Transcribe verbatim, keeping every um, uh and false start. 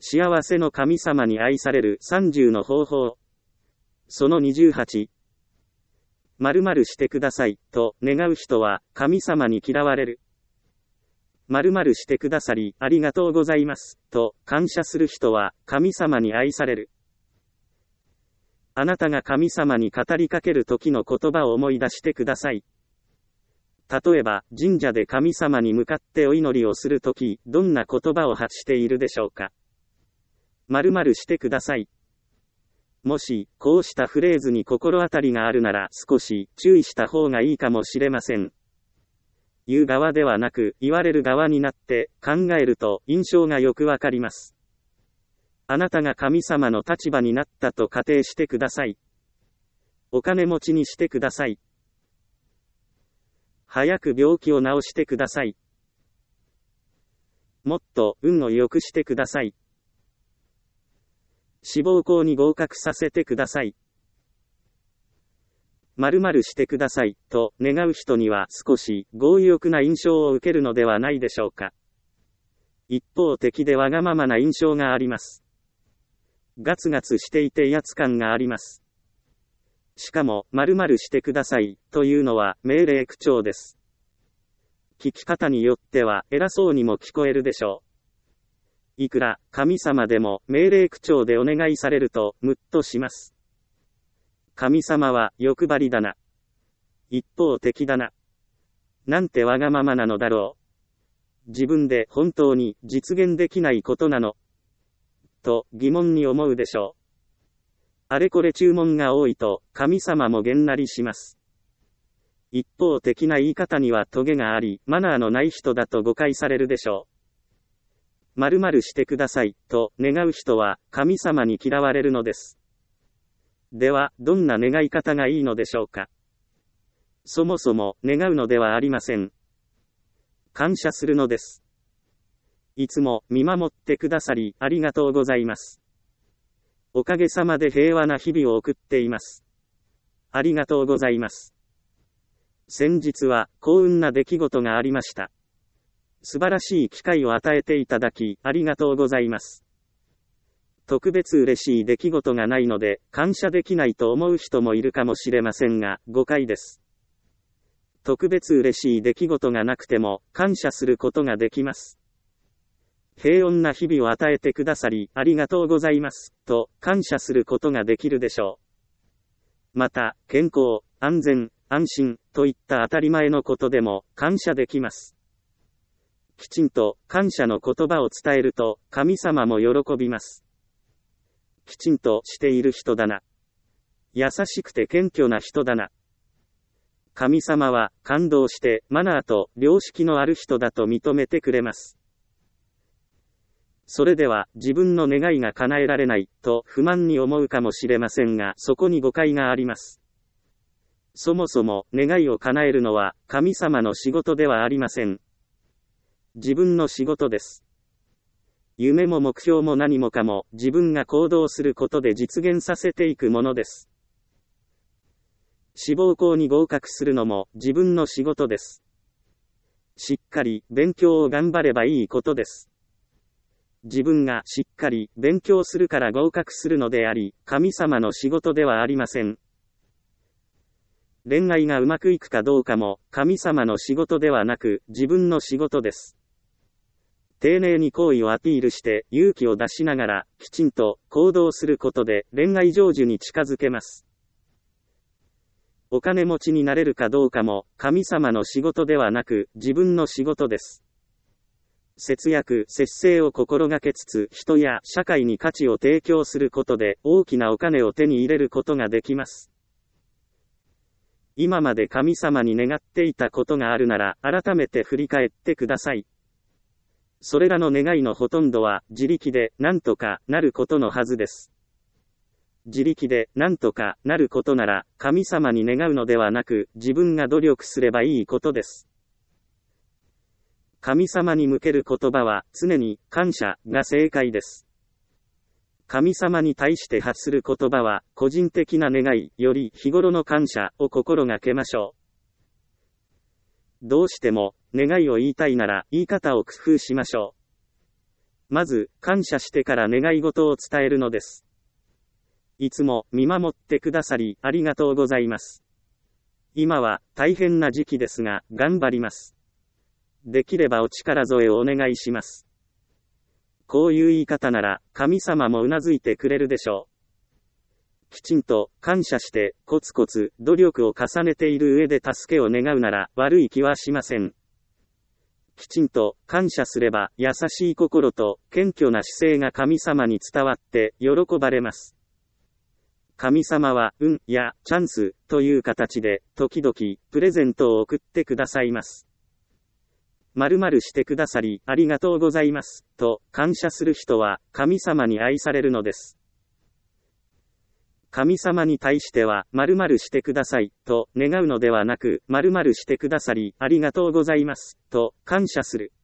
幸せの神様に愛されるさんじゅうの方法。そのにじゅうはち。〇〇してください、と願う人は神様に嫌われる。〇〇してくださり、ありがとうございます、と感謝する人は神様に愛される。あなたが神様に語りかける時の言葉を思い出してください。例えば、神社で神様に向かってお祈りをするとき、どんな言葉を発しているでしょうか。〇〇してください。もし、こうしたフレーズに心当たりがあるなら少し注意した方がいいかもしれません。言う側ではなく、言われる側になって考えると印象がよくわかります。あなたが神様の立場になったと仮定してください。お金持ちにしてください。早く病気を治してください。もっと運を良くしてください。志望校に合格させてください。〇〇してください、と願う人には少し強欲な印象を受けるのではないでしょうか。一方的でわがままな印象があります。ガツガツしていて威圧感があります。しかも、〇〇してください、というのは命令口調です。聞き方によっては偉そうにも聞こえるでしょう。いくら神様でも命令口調でお願いされるとムッとします。神様は欲張りだな。一方的だな。なんてわがままなのだろう。自分で本当に実現できないことなの。と疑問に思うでしょう。あれこれ注文が多いと神様もげんなりします。一方的な言い方にはトゲがあり、マナーのない人だと誤解されるでしょう。〇〇してください、と願う人は神様に嫌われるのです。では、どんな願い方がいいのでしょうか。そもそも願うのではありません。感謝するのです。いつも見守ってくださり、ありがとうございます。おかげさまで平和な日々を送っています。ありがとうございます。先日は幸運な出来事がありました。素晴らしい機会を与えていただき、ありがとうございます。特別嬉しい出来事がないので、感謝できないと思う人もいるかもしれませんが、誤解です。特別嬉しい出来事がなくても、感謝することができます。平穏な日々を与えてくださり、ありがとうございます、と感謝することができるでしょう。また、健康、安全、安心、といった当たり前のことでも、感謝できます。きちんと、感謝の言葉を伝えると、神様も喜びます。きちんとしている人だな。優しくて謙虚な人だな。神様は、感動して、マナーと良識のある人だと認めてくれます。それでは、自分の願いが叶えられない、と不満に思うかもしれませんが、そこに誤解があります。そもそも、願いを叶えるのは、神様の仕事ではありません。自分の仕事です。夢も目標も何もかも、自分が行動することで実現させていくものです。志望校に合格するのも、自分の仕事です。しっかり、勉強を頑張ればいいことです。自分がしっかり勉強するから合格するのであり、神様の仕事ではありません。恋愛がうまくいくかどうかも、神様の仕事ではなく、自分の仕事です。丁寧に好意をアピールして、勇気を出しながら、きちんと行動することで、恋愛成就に近づけます。お金持ちになれるかどうかも、神様の仕事ではなく、自分の仕事です。節約、節制を心がけつつ、人や社会に価値を提供することで、大きなお金を手に入れることができます。今まで神様に願っていたことがあるなら、改めて振り返ってください。それらの願いのほとんどは、自力で何とかなることのはずです。自力で何とかなることなら、神様に願うのではなく、自分が努力すればいいことです。神様に向ける言葉は常に感謝が正解です。神様に対して発する言葉は個人的な願いより日頃の感謝を心がけましょう。どうしても願いを言いたいなら言い方を工夫しましょまず、感謝してから願い事を伝えるのです。いつも見守ってくださり、ありがとうございます。今は大変な時期ですが、頑張ります。できればお力添えをお願いします。こういう言い方なら、神様もうなずいてくれるでしょう。きちんと感謝してコツコツ努力を重ねている上で助けを願うなら悪い気はしません。きちんと感謝すれば優しい心と謙虚な姿勢が神様に伝わって喜ばれます。神様は運やチャンスという形で時々プレゼントを送ってくださいます。〇〇してくださりありがとうございますと感謝する人は神様に愛されるのです。神様に対しては〇〇してくださいと願うのではなく、〇〇してくださりありがとうございますと感謝する。